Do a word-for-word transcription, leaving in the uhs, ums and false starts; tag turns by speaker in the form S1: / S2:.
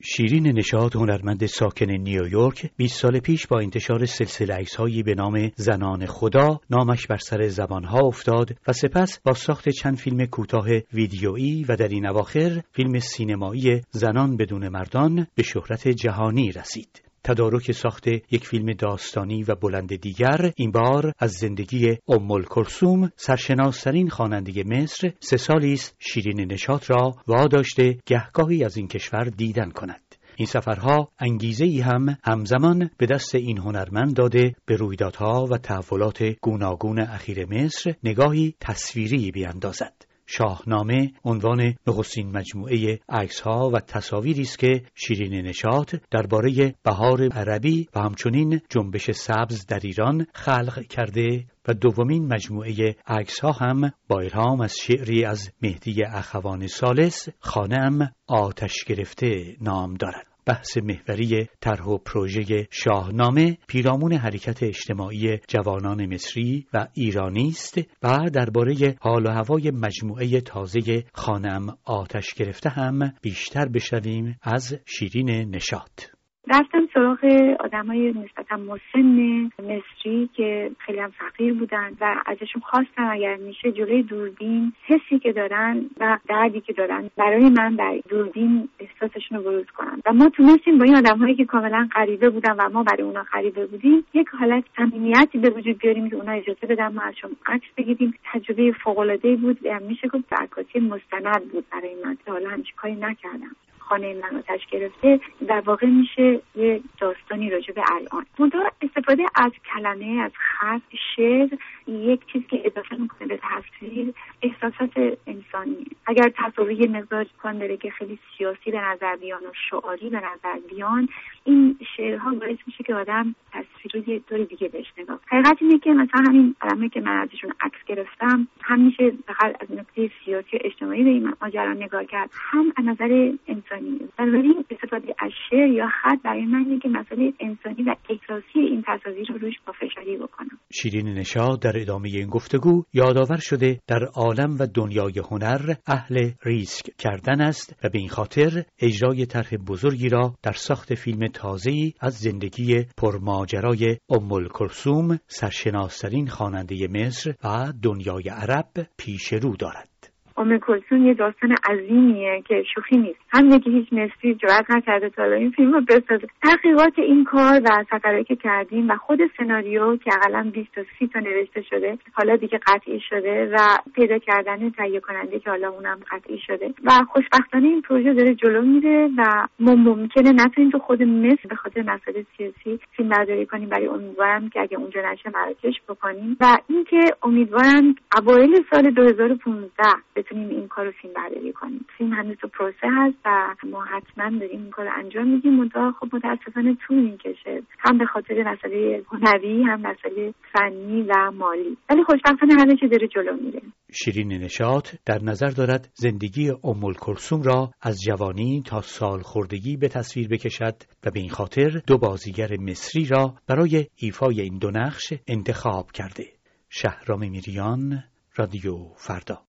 S1: شیرین نشاط، هنرمند ساکن نیویورک، بیست سال پیش با انتشار سلسله عکس‌هایی به نام زنان خدا نامش بر سر زبانها افتاد و سپس با ساخت چند فیلم کوتاه ویدیویی و در این اواخر فیلم سینمایی زنان بدون مردان به شهرت جهانی رسید. تدارک ساخت یک فیلم داستانی و بلند دیگر این بار از زندگی ام الکلثوم، سرشناس‌ترین خواننده مصر، سه سالی است شیرین نشاط را واداشته گهگاهی از این کشور دیدن کند. این سفرها انگیزه‌ای هم همزمان به دست این هنرمند داده به رویدادها و تحولات گوناگون اخیر مصر نگاهی تصویری بیاندازد. شاهنامه عنوان نخستین مجموعه عکس‌ها و تصاویری است که شیرین نشاط درباره بهار عربی و همچنین جنبش سبز در ایران خلق کرده و دومین مجموعه عکس‌ها هم با الهام از شعری از مهدی اخوان ثالث خانه‌ام آتش گرفته نام دارد. بحث محوری طرح و پروژه شاهنامه پیرامون حرکت اجتماعی جوانان مصری و ایرانی است و درباره حال و هوای مجموعه تازه خانه‌ام آتش گرفته هم بیشتر بشنویم از شیرین نشاط.
S2: رفتم سراغ آدمای نسبتا مسن مصری که خیلی هم فقیر بودن و ازشون خواستم اگر میشه جلوی دوربین حسی که دارن و دردی که دارن برای من در دوربین احساسشون رو بروز کنم و ما تونستیم با این آدمایی که کاملا غریبه بودن و ما برای اونا غریبه بودیم یک حالت صمیمیتی به وجود بیاریم که اونا اجازه بدن ما ازشون عکس بگیریم. تجربه فوق‌العاده‌ای بود و میشه گفت عکاسی مستند بود برای من. حالا همچین کاری نکردم. خانه من آتش گرفته در واقع میشه یه داستانی راجع به الان. منتها استفاده از کلمه، از خط، شعر یک چیز که اضافه میکنه به تصویر احساسات انسانی. اگر تصویر یه مقدار کن داره که خیلی سیاسی به نظر بیان و شعاری به نظر بیان، این شعرها باعث میشه که آدم تصویر رو یه طور دیگه بهش نگاه کنه. حقیقت اینه که مثلا همین آدمی که من ازشون عکس گرفتم هم میشه فقط از نقطه سیاسی و اجتماعی به این ماجرا نگاه کرد، هم از نظر انسانی. بنابراین استفاده از شعر یا خط برای من اینه که مسئله انسانی و احساسی این تصاویر رو روش پافشاری بکنم.
S1: شیرین نشاط در ادامه این گفتگو یادآور شده در عالم و دنیای هنر اهل ریسک کردن است و به این خاطر اجرای طرح بزرگی را در ساخت فیلم تازه‌ای از زندگی پرماجرای ام الکلثوم، سرشناس‌ترین خواننده مصر و دنیای عرب پیش رو دارد.
S2: ام کلثوم یه داستان عظیمیه که شوخی نیست. همینه که هیچ مصری جرئت نکرده تا این فیلم رو بسازه. تحقیقات این کار و سفرهایی که کردیم و خود سناریو که حداقل بیست تا سی تا نوشته شده، حالا دیگه قطعی شده و پیدا کردن تهیه کننده که حالا اونم قطعی شده و خوشبختانه این پروژه داره جلو میره و ما ممکنه نتونیم تو خود مصر به خاطر مسائل سیاسی فیلم برداری کنیم، ولی امیدوارم که اگه اونجا نشه مراکش بکنیم و اینکه امیدوارم اوایل سال دو هزار و پانزده بتونیم این کارو فیلم برداری کنیم. فیلم هنوز تو پروسه هست و ما حتما داریم این کارو انجام میدیم. منتها خب متاسفانه طول میکشه، هم به خاطر مسئله هنری هم مسئله فنی و مالی، ولی خوشبختانه همه چی داره جلو میره.
S1: شیرین نشاط در نظر دارد زندگی ام الکلثوم را از جوانی تا سالخوردگی به تصویر بکشد و به این خاطر دو بازیگر مصری را برای ایفای این دو نقش انتخاب کرده. شهرام میریان، رادیو فردا.